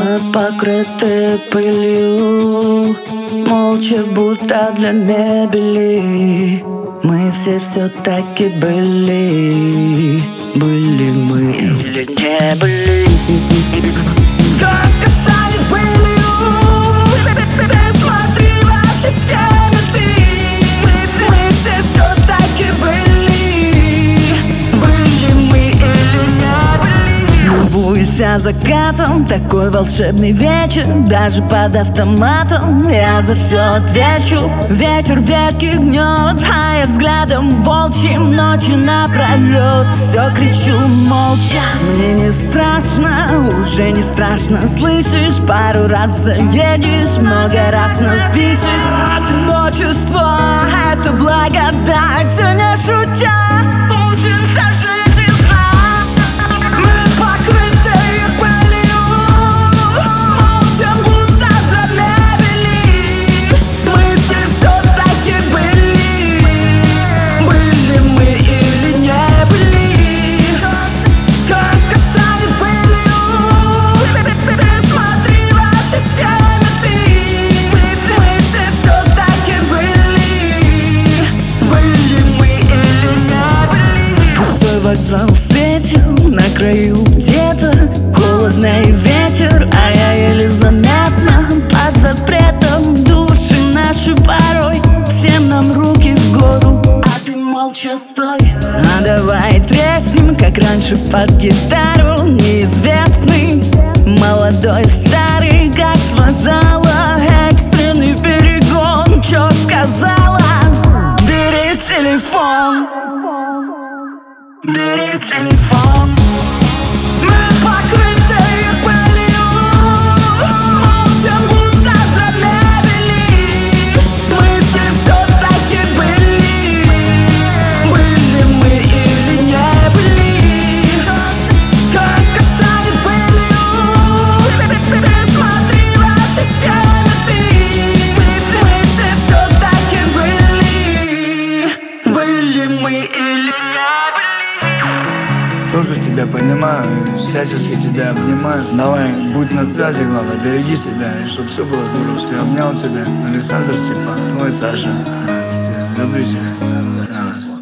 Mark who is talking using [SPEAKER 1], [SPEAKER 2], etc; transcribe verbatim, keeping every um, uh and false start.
[SPEAKER 1] Мы покрыты пылью, молча, будто для мебели. Мы все все-таки были. Были мы или не были. Краска станет пылью. Ты смотри во все стены. Мы все все-таки были. Были мы или не были. Любуйся закатом, такой волшебный вечер. Даже под автоматом я за все отвечу. Ветер ветки гнет, а я взглядом волчьим ночи напролет все кричу молча. Мне не страшно, уже не страшно. Слышишь, пару раз заедешь, много раз напишешь. Одиночество — это благодать, все не шутя. Учимся жить из сна. Мы покрыты пылью, молча, будто для мебели. Мы все все-таки были. Были мы или не были. Краска станет пылью. Ты смотри во все стены. Мы все все-таки были. Были мы или не были. Пустой вокзал встретил на краю где-то. Холодный ветер, а я еле заметно. Под запретом души наши порой. Всем нам руки в гору, а ты молча стой. А давай треснем, как раньше, под гитару. Неизвестный, молодой, старый, как с вокзала. Экстренный перегон, чё сказала? Бери телефон. Бери телефон. Мы покрыты пылью, молча, будто для мебели. Мы все все-таки были. Были мы или не были. Краска станет пылью. Ты смотри во все стены. Мы все все-таки были. Были мы или не были.
[SPEAKER 2] Тоже тебя понимаю, всячески тебя обнимаю. Давай, будь на связи, главное, береги себя, и чтоб все было здорово. Все, обнял тебя. Александр Степан, твой Саша. Все, люблю тебя.